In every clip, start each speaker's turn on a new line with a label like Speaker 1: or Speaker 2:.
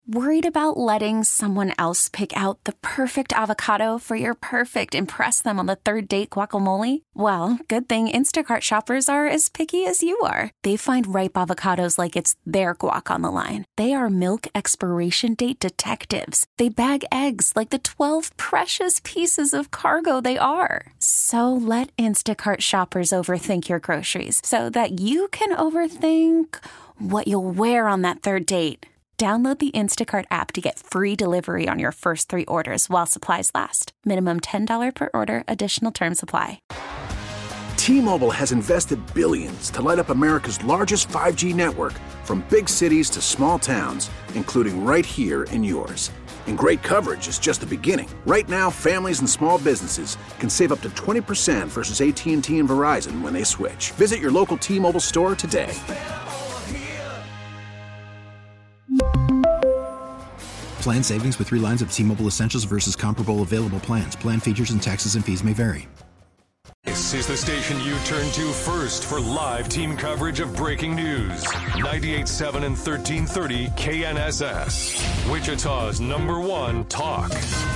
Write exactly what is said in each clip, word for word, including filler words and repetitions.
Speaker 1: Worried about letting someone else pick out the perfect avocado for your perfect impress them on the third date guacamole? Well, good thing Instacart shoppers are as picky as you are. They find ripe avocados like it's their guac on the line. They are milk expiration date detectives. They bag eggs like the twelve precious pieces of cargo they are. So let Instacart shoppers overthink your groceries so that you can overthink what you'll wear on that third date. Download the Instacart app to get free delivery on your first three orders while supplies last. Minimum ten dollars per order. Additional terms apply.
Speaker 2: T-Mobile has invested billions to light up America's largest five G network, from big cities to small towns, including right here in yours. And great coverage is just the beginning. Right now, families and small businesses can save up to twenty percent versus A T and T and Verizon when they switch. Visit your local T-Mobile store today.
Speaker 3: Plan savings with three lines of T-Mobile Essentials versus comparable available plans. Plan features and taxes and fees may vary.
Speaker 4: This is the station you turn to first for live team coverage of breaking news. ninety-eight point seven and thirteen thirty K N S S. Wichita's number one talk.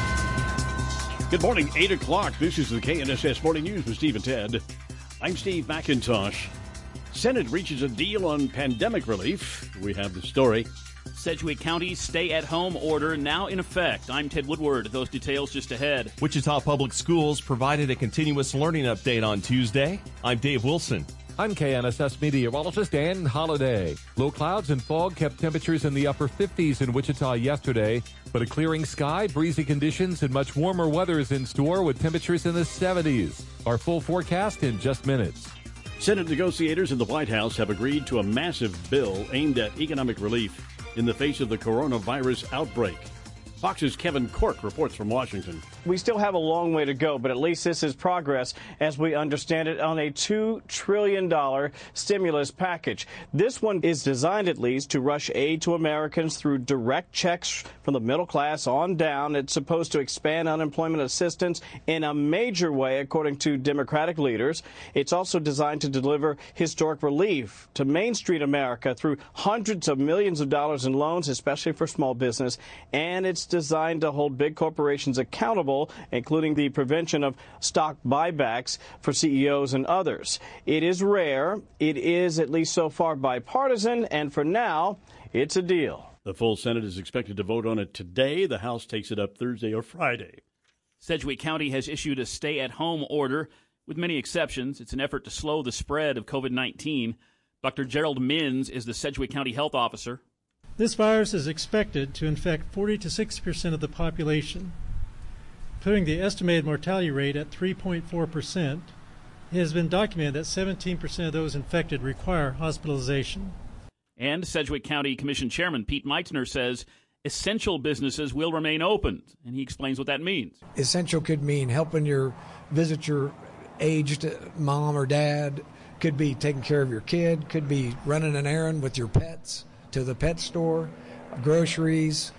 Speaker 5: Good morning, eight o'clock. This is the K N S S Morning News with Steve and Ted. I'm Steve McIntosh. Senate reaches a deal on pandemic relief. We have the story.
Speaker 6: Sedgwick County's stay-at-home order now in effect. I'm Ted Woodward. Those details just ahead.
Speaker 7: Wichita Public Schools provided a continuous learning update on Tuesday. I'm Dave Wilson.
Speaker 8: I'm K N S S meteorologist Dan Holliday. Low clouds and fog kept temperatures in the upper fifties in Wichita yesterday, but a clearing sky, breezy conditions, and much warmer weather is in store with temperatures in the seventies. Our full forecast in just minutes.
Speaker 5: Senate negotiators in the White House have agreed to a massive bill aimed at economic relief in the face of the coronavirus outbreak. Fox's Kevin Cork reports from Washington.
Speaker 9: We still have a long way to go, but at least this is progress, as we understand it, on a two trillion dollars stimulus package. This one is designed, at least, to rush aid to Americans through direct checks from the middle class on down. It's supposed to expand unemployment assistance in a major way, according to Democratic leaders. It's also designed to deliver historic relief to Main Street America through hundreds of millions of dollars in loans, especially for small business, and it's designed to hold big corporations accountable, including the prevention of stock buybacks for C E Os and others. It is rare. It is, at least so far, bipartisan, and for now, it's a deal.
Speaker 5: The full Senate is expected to vote on it today. The House takes it up Thursday or Friday.
Speaker 6: Sedgwick County has issued a stay-at-home order with many exceptions. It's an effort to slow the spread of COVID nineteen. Doctor Gerald Minns is the Sedgwick County health officer.
Speaker 10: This virus is expected to infect forty to sixty percent of the population, putting the estimated mortality rate at three point four percent. It has been documented that seventeen percent of those infected require hospitalization.
Speaker 6: And Sedgwick County Commission Chairman Pete Meitzner says essential businesses will remain open, and he explains what that means.
Speaker 11: Essential could mean helping your visit your aged mom or dad, could be taking care of your kid, could be running an errand with your pets to the pet store, groceries,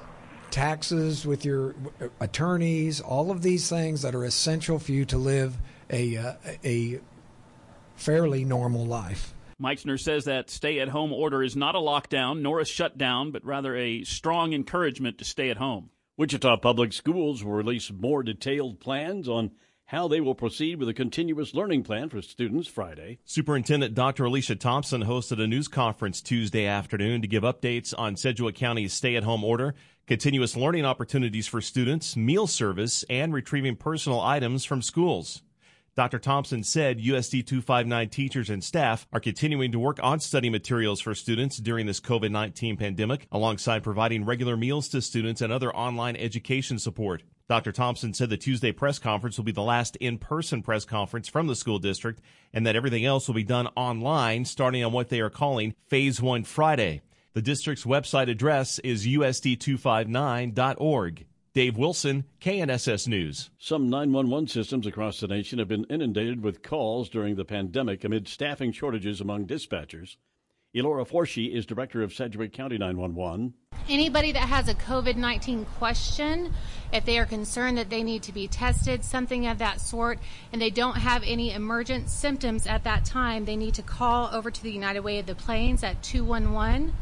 Speaker 11: taxes with your attorneys, all of these things that are essential for you to live a uh, a fairly normal life.
Speaker 6: Meitzner says that stay-at-home order is not a lockdown nor a shutdown, but rather a strong encouragement to stay at home.
Speaker 5: Wichita Public Schools will release more detailed plans on how they will proceed with a continuous learning plan for students Friday.
Speaker 7: Superintendent Doctor Alicia Thompson hosted a news conference Tuesday afternoon to give updates on Sedgwick County's stay-at-home order, continuous learning opportunities for students, meal service, and retrieving personal items from schools. Doctor Thompson said U S D two fifty-nine teachers and staff are continuing to work on study materials for students during this COVID nineteen pandemic, alongside providing regular meals to students and other online education support. Doctor Thompson said the Tuesday press conference will be the last in-person press conference from the school district, and that everything else will be done online, starting on what they are calling Phase one Friday. The district's website address is U S D two fifty-nine dot org. Dave Wilson, K N S S News.
Speaker 5: Some nine one one systems across the nation have been inundated with calls during the pandemic amid staffing shortages among dispatchers. Elora Forshee is director of Sedgwick County nine one one.
Speaker 12: Anybody that has a COVID nineteen question, if they are concerned that they need to be tested, something of that sort, and they don't have any emergent symptoms at that time, they need to call over to the United Way of the Plains at two one one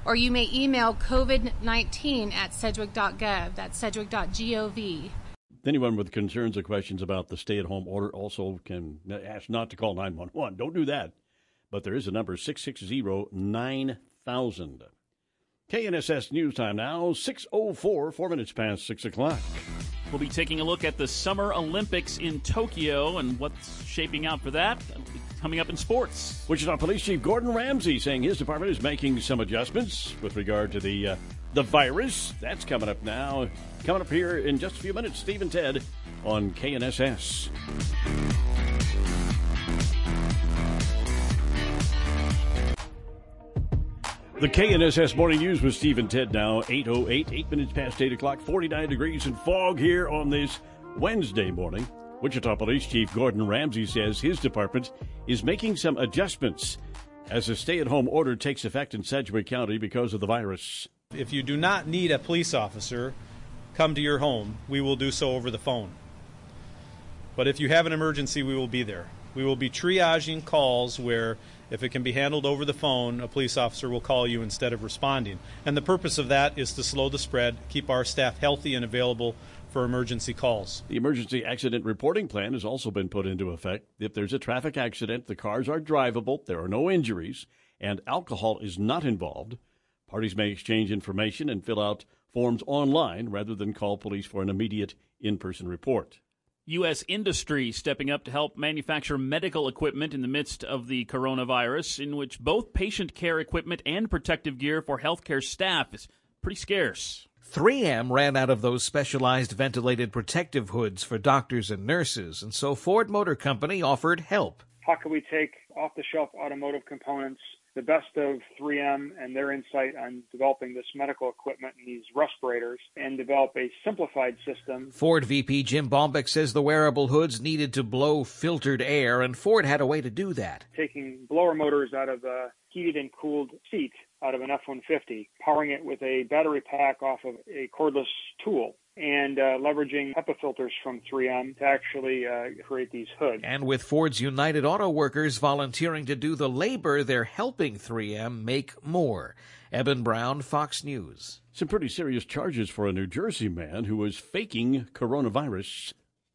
Speaker 12: or you may email covid nineteen at sedgwick dot gov. That's sedgwick dot gov.
Speaker 5: Anyone with concerns or questions about the stay-at-home order also can ask not to call nine one one. Don't do that. But there is a number, six six zero, nine thousand. K N S S News Time now, six oh four, four minutes past six o'clock.
Speaker 6: We'll be taking a look at the Summer Olympics in Tokyo and what's shaping out for that. Coming up in sports.
Speaker 5: Wichita Police Chief Gordon Ramsay saying his department is making some adjustments with regard to the uh, the virus. That's coming up now. Coming up here in just a few minutes, Steve and Ted on K N S S. The K N S S Morning News with Steve and Ted now, eight oh eight, eight minutes past eight o'clock, forty-nine degrees and fog here on this Wednesday morning. Wichita Police Chief Gordon Ramsay says his department is making some adjustments as a stay-at-home order takes effect in Sedgwick County because of the virus.
Speaker 13: If you do not need a police officer come to your home, we will do so over the phone. But if you have an emergency, we will be there. We will be triaging calls where, if it can be handled over the phone, a police officer will call you instead of responding. And the purpose of that is to slow the spread, keep our staff healthy and available for emergency calls.
Speaker 5: The emergency accident reporting plan has also been put into effect. If there's a traffic accident, the cars are drivable, there are no injuries, and alcohol is not involved. Parties may exchange information and fill out forms online rather than call police for an immediate in-person report.
Speaker 6: U S industry stepping up to help manufacture medical equipment in the midst of the coronavirus, in which both patient care equipment and protective gear for healthcare staff is pretty scarce.
Speaker 14: three M ran out of those specialized ventilated protective hoods for doctors and nurses, and so Ford Motor Company offered help.
Speaker 15: How can we take off-the-shelf automotive components, the best of three M and their insight on developing this medical equipment and these respirators, and develop a simplified system?
Speaker 14: Ford V P Jim Bombeck says the wearable hoods needed to blow filtered air, and Ford had a way to do that.
Speaker 15: Taking blower motors out of a heated and cooled seat out of an F one fifty, powering it with a battery pack off of a cordless tool, and uh, leveraging HEPA filters from three M to actually uh, create these hoods.
Speaker 14: And with Ford's United Auto Workers volunteering to do the labor, they're helping three M make more. Eben Brown, Fox News.
Speaker 5: Some pretty serious charges for a New Jersey man who was faking coronavirus.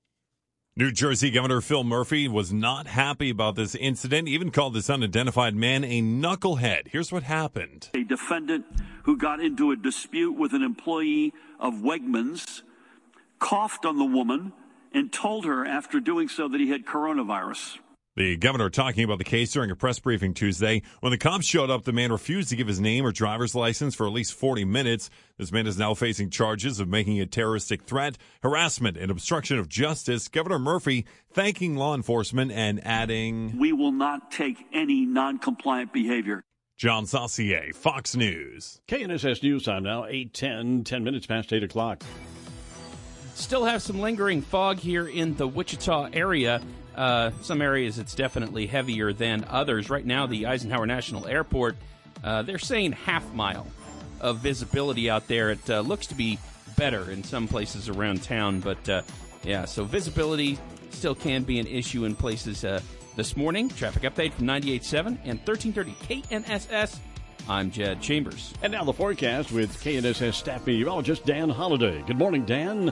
Speaker 16: New Jersey Governor Phil Murphy was not happy about this incident, even called this unidentified man a knucklehead. Here's what happened.
Speaker 17: A defendant who got into a dispute with an employee of Wegmans coughed on the woman and told her after doing so that he had coronavirus.
Speaker 16: The governor talking about the case during a press briefing Tuesday. When the cops showed up, the man refused to give his name or driver's license for at least forty minutes. This man is now facing charges of making a terroristic threat, harassment, and obstruction of justice. Governor Murphy thanking law enforcement and adding,
Speaker 17: "We will not take any non-compliant behavior."
Speaker 16: John Saucier, Fox News.
Speaker 5: K N S S News Time now, eight ten, ten minutes past eight o'clock.
Speaker 18: Still have some lingering fog here in the Wichita area. Uh, some areas it's definitely heavier than others. Right now, the Eisenhower National Airport, uh, they're saying half mile of visibility out there. It uh, looks to be better in some places around town, but uh, yeah, so visibility still can be an issue in places uh, this morning. Traffic update from ninety-eight point seven and thirteen thirty K N S S. I'm Jed Chambers.
Speaker 5: And now the forecast with K N S S staff meteorologist Dan Holliday. Good morning, Dan.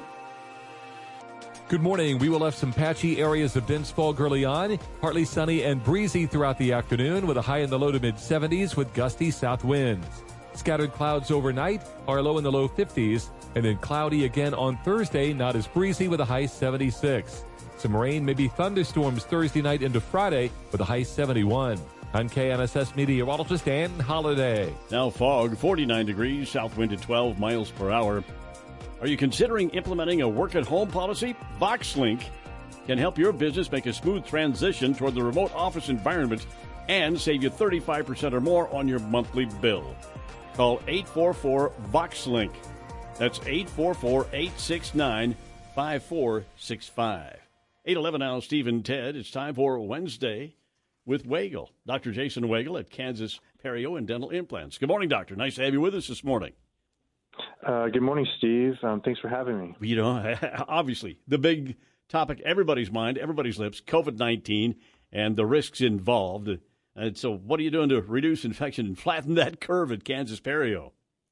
Speaker 8: Good morning. We will have some patchy areas of dense fog early on. Partly sunny and breezy throughout the afternoon with a high in the low to mid seventies with gusty south winds. Scattered clouds overnight, our low in the low fifties, and then cloudy again on Thursday, not as breezy with a high seventy-six. Some rain, maybe thunderstorms Thursday night into Friday with a high seventy-one. I'm K N S S meteorologist Dan Holliday.
Speaker 5: Now fog, forty-nine degrees, south wind at twelve miles per hour. Are you considering implementing a work-at-home policy? VoxLink can help your business make a smooth transition toward the remote office environment and save you thirty-five percent or more on your monthly bill. Call eight four four VoxLink. That's eight four four, eight six nine, five four six five. eight eleven now, Steve and Ted. It's time for Wednesday with Wagle. Doctor Jason Wagle at Kansas Perio and Dental Implants. Good morning, doctor. Nice to have you with us this morning.
Speaker 19: Uh, good morning, Steve. Um, thanks for having me.
Speaker 5: You know, obviously, the big topic, everybody's mind, everybody's lips, COVID nineteen and the risks involved. And so what are you doing to reduce infection and flatten that curve at Kansas Perio?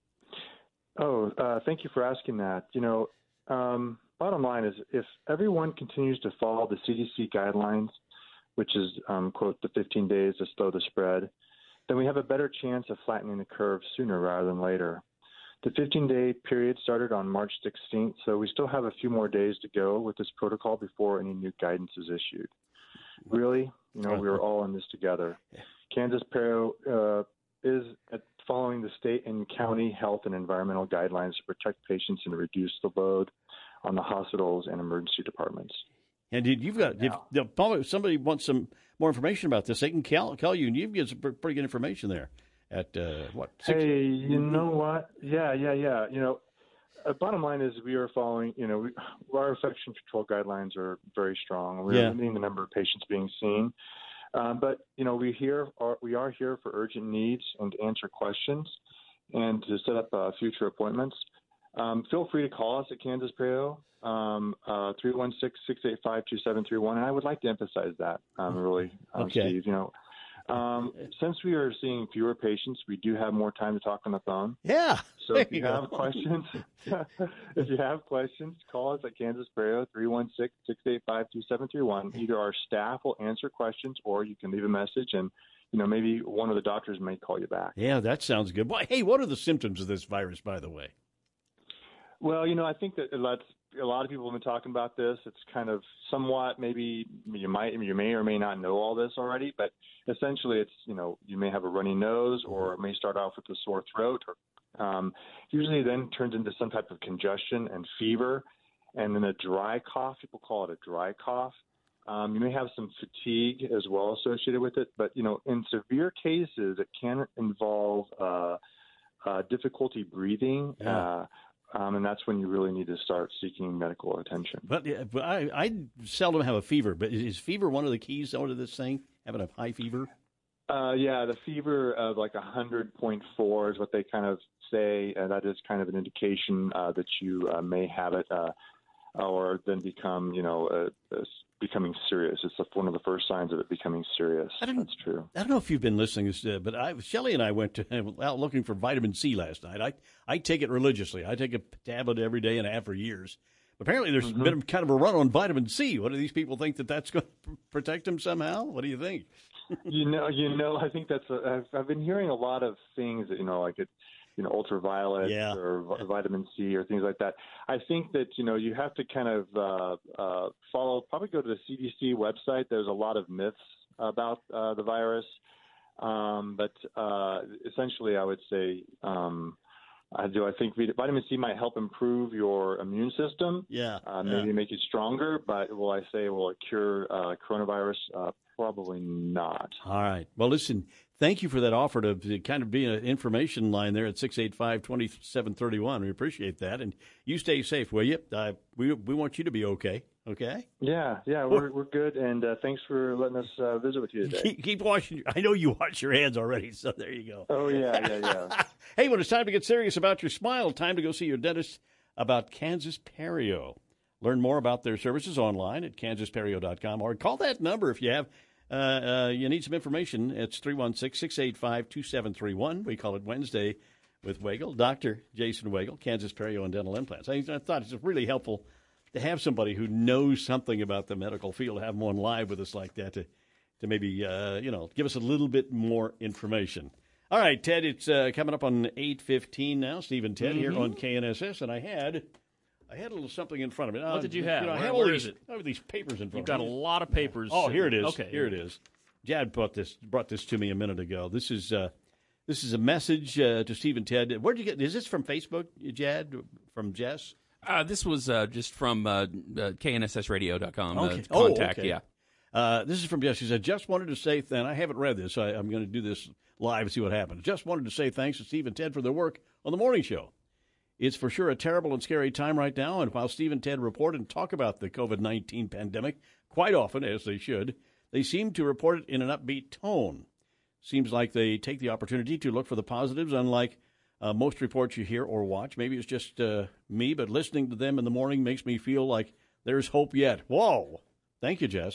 Speaker 19: Oh, uh, thank you for asking that. You know, um, bottom line is if everyone continues to follow the C D C guidelines, which is, um, quote, the fifteen days to slow the spread, then we have a better chance of flattening the curve sooner rather than later. The fifteen-day period started on March sixteenth, so we still have a few more days to go with this protocol before any new guidance is issued. Really, you know, we are all in this together. Kansas Perio uh, is at following the state and county health and environmental guidelines to protect patients and reduce the load on the hospitals and emergency departments.
Speaker 5: And you've got, if, if somebody wants some more information about this, they can call, call you, and you've got some pretty good information there. At uh, what? Six?
Speaker 19: Hey, you know what? Yeah, yeah, yeah. You know, uh, bottom line is we are following. You know, we, our infection control guidelines are very strong. We're
Speaker 5: Yeah.
Speaker 19: limiting the number of patients being seen, um, but you know, we here are we are here for urgent needs and to answer questions and to set up uh, future appointments. Um, feel free to call us at Kansas Perio, um, uh, three one six, six eight five, two seven three one. And I would like to emphasize that, um, really, um,
Speaker 5: Okay.
Speaker 19: Steve. You know. Um, since we are seeing fewer patients, we do have more time to talk on the phone.
Speaker 5: Yeah.
Speaker 19: So
Speaker 5: there
Speaker 19: if you,
Speaker 5: you go.
Speaker 19: have questions, if you have questions, call us at Kansas Perio, three one six, six eight five, two seven three one. Either our staff will answer questions or you can leave a message and, you know, maybe one of the doctors may call you back.
Speaker 5: Yeah, that sounds good. Boy, hey, what are the symptoms of this virus, by the way?
Speaker 19: Well, you know, I think that that's, a lot of people have been talking about this. It's kind of somewhat, maybe you might, you may or may not know all this already, but essentially it's, you know, you may have a runny nose or it may start off with a sore throat or um, usually then turns into some type of congestion and fever and then a dry cough. People call it a dry cough. Um, you may have some fatigue as well associated with it, but, you know, in severe cases, it can involve uh, uh, difficulty breathing,
Speaker 5: Yeah.
Speaker 19: uh, Um, and that's when you really need to start seeking medical attention.
Speaker 5: But, yeah, but I, I seldom have a fever. But is fever one of the keys to this thing? Having a high fever?
Speaker 19: Uh, yeah, the fever of like one hundred point four is what they kind of say. Uh, that is kind of an indication uh, that you uh, may have it uh, or then become, you know, uh, uh, becoming serious. It's one of the first signs of it becoming serious. That's true.
Speaker 5: I don't know if you've been listening, uh, but I, Shelley and I went to, out looking for vitamin C last night. I I take it religiously. I take a tablet every day and a half for years. Apparently, there's
Speaker 19: Mhm.
Speaker 5: been kind of a run on vitamin C. What do these people think that that's going to protect them somehow? What do you think?
Speaker 19: you know, you know, I think that's. A, I've, I've been hearing a lot of things that, you know, like it, you know, ultraviolet
Speaker 5: Yeah.
Speaker 19: or vi- vitamin C or things like that. I think that, you know, you have to kind of uh, uh, follow. Probably go to the C D C website. There's a lot of myths about uh, the virus, um, but uh, essentially, I would say. Um, I do. I think vitamin C might help improve your immune system.
Speaker 5: Yeah.
Speaker 19: Uh, maybe
Speaker 5: yeah.
Speaker 19: make it stronger, but will I say will it cure uh, coronavirus? Uh, probably not.
Speaker 5: All right. Well, listen, thank you for that offer to, to kind of be an information line there at six eight five, two seven three one. We appreciate that. And you stay safe, will you? Uh, we, we want you to be okay. Okay?
Speaker 19: Yeah, yeah, we're we're good, and uh, thanks for letting us uh, visit with you today.
Speaker 5: Keep, keep washing. Your, I know you wash your hands already, so there you go.
Speaker 19: Oh, yeah, yeah, yeah.
Speaker 5: Hey, when it's time to get serious about your smile, time to go see your dentist about Kansas Perio. Learn more about their services online at kansas perio dot com or call that number if you have uh, uh, you need some information. It's three one six, six eight five, two seven three one. We call it Wednesday with Wagle. Doctor Jason Wagle, Kansas Perio and Dental Implants. I, I thought it's really helpful to have somebody who knows something about the medical field, have them on live with us like that to, to maybe, uh, you know, give us a little bit more information. All right, Ted, it's uh, coming up on eight fifteen now. Steve and Ted
Speaker 6: Mm-hmm.
Speaker 5: here on K N S S, and I had I had a little something in front of me.
Speaker 6: What
Speaker 5: Uh,
Speaker 6: did you have?
Speaker 5: know, I
Speaker 6: Where-
Speaker 5: have all
Speaker 6: where
Speaker 5: these,
Speaker 6: is it?
Speaker 5: I have these papers in front
Speaker 6: You've
Speaker 5: of
Speaker 6: got
Speaker 5: me.
Speaker 6: a lot of papers.
Speaker 5: Oh, here it is.
Speaker 6: Okay.
Speaker 5: Here it is. Jad brought this brought this to me a minute ago. This is uh, this is a message uh, to Steve and Ted. Where'd you get? Is this from Facebook, Jad? From Jess?
Speaker 18: Uh, this was uh, just from uh, uh, K N S S radio dot com.
Speaker 5: Okay.
Speaker 18: Uh,
Speaker 5: Oh,
Speaker 18: contact,
Speaker 5: okay.
Speaker 18: yeah.
Speaker 5: Uh, this is from Jess. She said, just wanted to say, and I haven't read this. I, I'm going to do this live and see what happens. Just wanted to say thanks to Steve and Ted for their work on the morning show. It's for sure a terrible and scary time right now, and while Steve and Ted report and talk about the covid nineteen pandemic quite often, as they should, they seem to report it in an upbeat tone. Seems like they take the opportunity to look for the positives, unlike uh, most reports you hear or watch. Maybe it's just uh, me, but listening to them in the morning makes me feel like there's hope yet. Whoa. Thank you, Jess.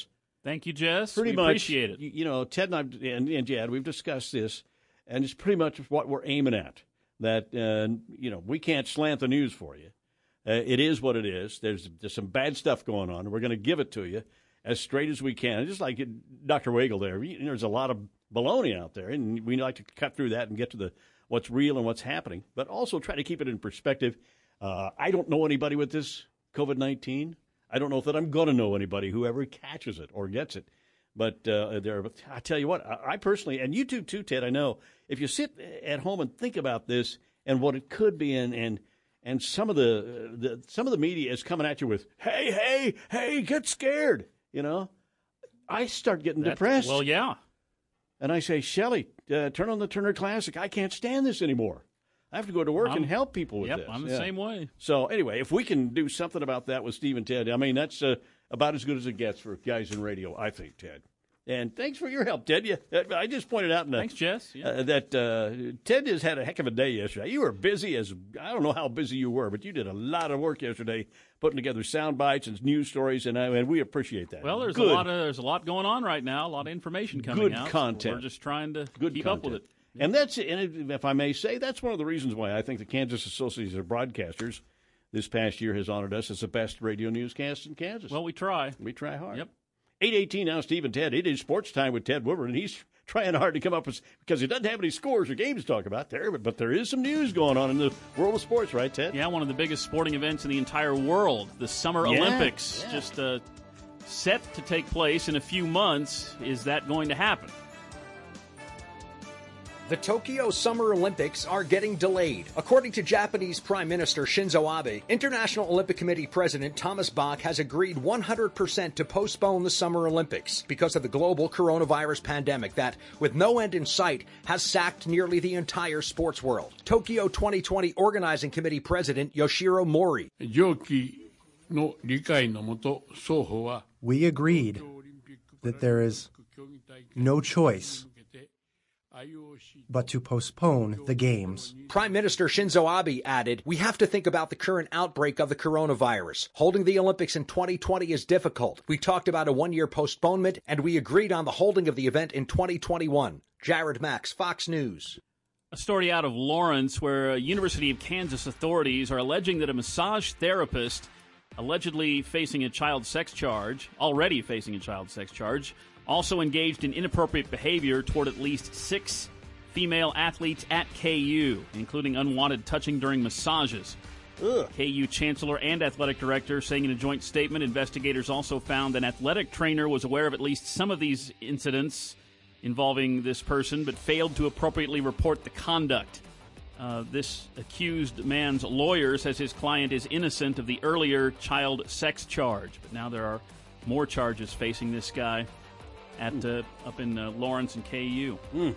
Speaker 6: Thank you, Jess.
Speaker 5: Pretty
Speaker 6: we
Speaker 5: much,
Speaker 6: appreciate it.
Speaker 5: You, you know, Ted and I and, and Jad, we've discussed this, and it's pretty much what we're aiming at. That, uh, you know, we can't slant the news for you. Uh, it is what it is. There's, there's some bad stuff going on, and we're going to give it to you as straight as we can. Just like Doctor Wagle there, there's a lot of baloney out there, and we like to cut through that and get to the what's real and what's happening, but also try to keep it in perspective. Uh, I don't know anybody with this COVID nineteen. I don't know that I'm going to know anybody who ever catches it or gets it. But uh, there, I tell you what, I, I personally, and you too, too, Ted, I know, if you sit at home and think about this and what it could be, and and, and some of the, the some of the media is coming at you with, hey, hey, hey, get scared, you know, I start getting
Speaker 6: That's,
Speaker 5: depressed.
Speaker 6: Well, yeah.
Speaker 5: And I say, Shelley, uh, turn on the Turner Classic. I can't stand this anymore. I have to go to work
Speaker 6: I'm,
Speaker 5: and help people with
Speaker 6: yep,
Speaker 5: this.
Speaker 6: I'm the
Speaker 5: yeah.
Speaker 6: same way.
Speaker 5: So anyway, if we can do something about that with Steve and Ted, I mean, that's uh, about as good as it gets for guys in radio, I think, Ted. And thanks for your help, Ted. You, I just pointed out in the,
Speaker 6: Thanks, Jess. Yeah.
Speaker 5: Uh, that uh, Ted has had a heck of a day yesterday. You were busy as – I don't know how busy you were, but you did a lot of work yesterday putting together sound bites and news stories, and, uh, and we appreciate that.
Speaker 6: Well, there's
Speaker 5: Good.
Speaker 6: a lot of there's a lot going on right now, a lot of information coming
Speaker 5: Good
Speaker 6: out.
Speaker 5: content.
Speaker 6: So we're just trying to
Speaker 5: Good
Speaker 6: keep
Speaker 5: content.
Speaker 6: up with it.
Speaker 5: And that's, and if I may say, that's one of the reasons why I think the Kansas Association of Broadcasters this past year has honored us as the best radio newscast in Kansas.
Speaker 6: Well, we try.
Speaker 5: We try hard.
Speaker 6: Yep.
Speaker 5: eight eighteen now, Steve and Ted. It is sports time with Ted Woodward, and he's trying hard to come up with, because he doesn't have any scores or games to talk about there, but, but there is some news going on in the world of sports, right, Ted?
Speaker 6: Yeah, one of the biggest sporting events in the entire world, the Summer
Speaker 5: Yeah,
Speaker 6: Olympics,
Speaker 5: yeah.
Speaker 6: just uh, set to take place in a few months. Is that going to happen?
Speaker 20: The Tokyo Summer Olympics are getting delayed. According to Japanese Prime Minister Shinzo Abe, International Olympic Committee President Thomas Bach has agreed one hundred percent to postpone the Summer Olympics because of the global coronavirus pandemic that, with no end in sight, has sacked nearly the entire sports world. Tokyo twenty twenty Organizing Committee President Yoshiro Mori.
Speaker 21: We agreed that there is no choice but to postpone the games.
Speaker 20: Prime Minister Shinzo Abe added, "We have to think about the current outbreak of the coronavirus. Holding the Olympics in twenty twenty is difficult. We talked about a one-year postponement, and we agreed on the holding of the event in twenty twenty-one. Jared Max, Fox News.
Speaker 6: A story out of Lawrence where uh, University of Kansas authorities are alleging that a massage therapist allegedly facing a child sex charge, already facing a child sex charge, also engaged in inappropriate behavior toward at least six female athletes at K U, including unwanted touching during massages. Ugh. K U Chancellor and Athletic Director saying in a joint statement, investigators also found an athletic trainer was aware of at least some of these incidents involving this person, but failed to appropriately report the conduct. Uh, this accused man's lawyer says his client is innocent of the earlier child sex charge, but now there are more charges facing this guy at uh, up in uh, Lawrence and K U. Mm.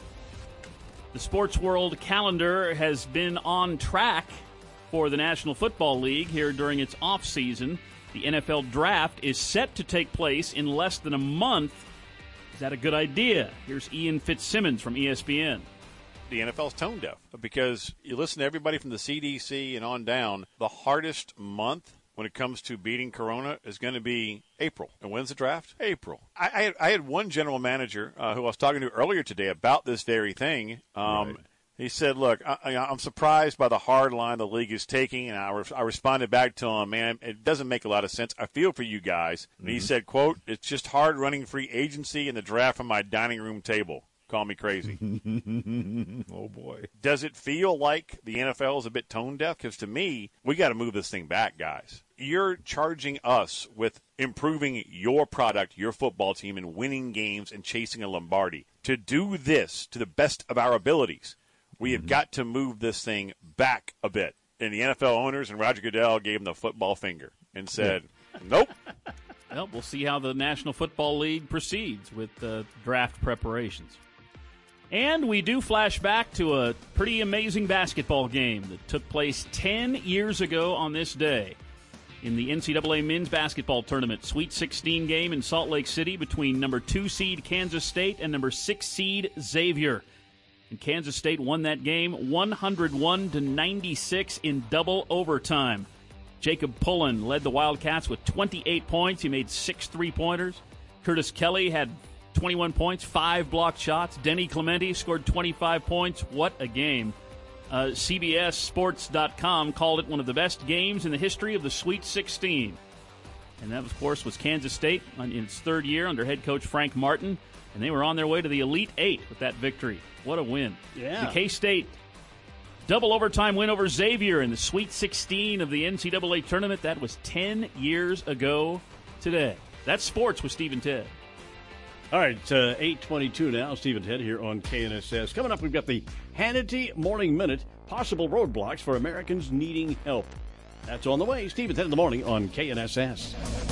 Speaker 6: The Sports World calendar has been on track for the National Football League here during its offseason. The N F L Draft is set to take place in less than a month. Is that a good idea? Here's Ian Fitzsimmons from E S P N.
Speaker 22: The N F L's tone deaf because you listen to everybody from the C D C and on down. The hardest month when it comes to beating Corona is going to be April. And when's the draft? April. I, I, had, I had one general manager uh, who I was talking to earlier today about this very thing. Um, right. He said, look, I, I'm surprised by the hard line the league is taking, and I, re- I responded back to him, man, it doesn't make a lot of sense. I feel for you guys. And mm-hmm. he said, quote, it's just hard running free agency and the draft from my dining room table. Call me crazy.
Speaker 16: Oh, boy.
Speaker 22: Does it feel like the N F L is a bit tone deaf? Because to me, we got to move this thing back, guys. You're charging us with improving your product, your football team, and winning games and chasing a Lombardi. To do this to the best of our abilities, we have mm-hmm. got to move this thing back a bit. And the N F L owners and Roger Goodell gave him the football finger and said, nope.
Speaker 6: Well, we'll see how the National Football League proceeds with uh, draft preparations. And we do flash back to a pretty amazing basketball game that took place ten years ago on this day in the N C double A men's basketball tournament. Sweet sixteen game in Salt Lake City between number two seed Kansas State and number six seed Xavier. And Kansas State won that game one hundred one to ninety-six in double overtime. Jacob Pullen led the Wildcats with twenty-eight points. He made six three-pointers. Curtis Kelly had twenty-one points, five blocked shots. Denny Clemente scored twenty-five points. What a game. Uh, C B S Sports dot com called it one of the best games in the history of the Sweet sixteen. And that, of course, was Kansas State in its third year under head coach Frank Martin. And they were on their way to the Elite Eight with that victory. What a win.
Speaker 5: Yeah.
Speaker 6: The K-State double overtime win over Xavier in the Sweet sixteen of the N C double A tournament. That was ten years ago today. That's sports with Steve and Ted.
Speaker 5: All right, uh, eight twenty-two now. Steve and Ted here on K N S S. Coming up, we've got the Hannity Morning Minute, possible roadblocks for Americans needing help. That's on the way. Steve and Ted in the morning on K N S S.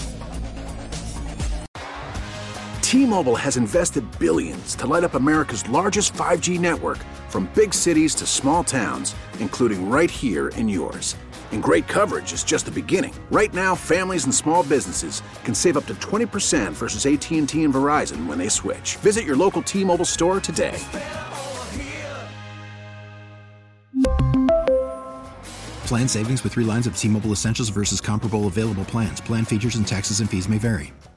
Speaker 1: T-Mobile has invested billions to light up America's largest five G network, from big cities to small towns, including right here in yours. And great coverage is just the beginning. Right now, families and small businesses can save up to twenty percent versus A T and T and Verizon when they switch. Visit your local T-Mobile store today.
Speaker 3: Plan savings with three lines of T-Mobile Essentials versus comparable available plans. Plan features and taxes and fees may vary.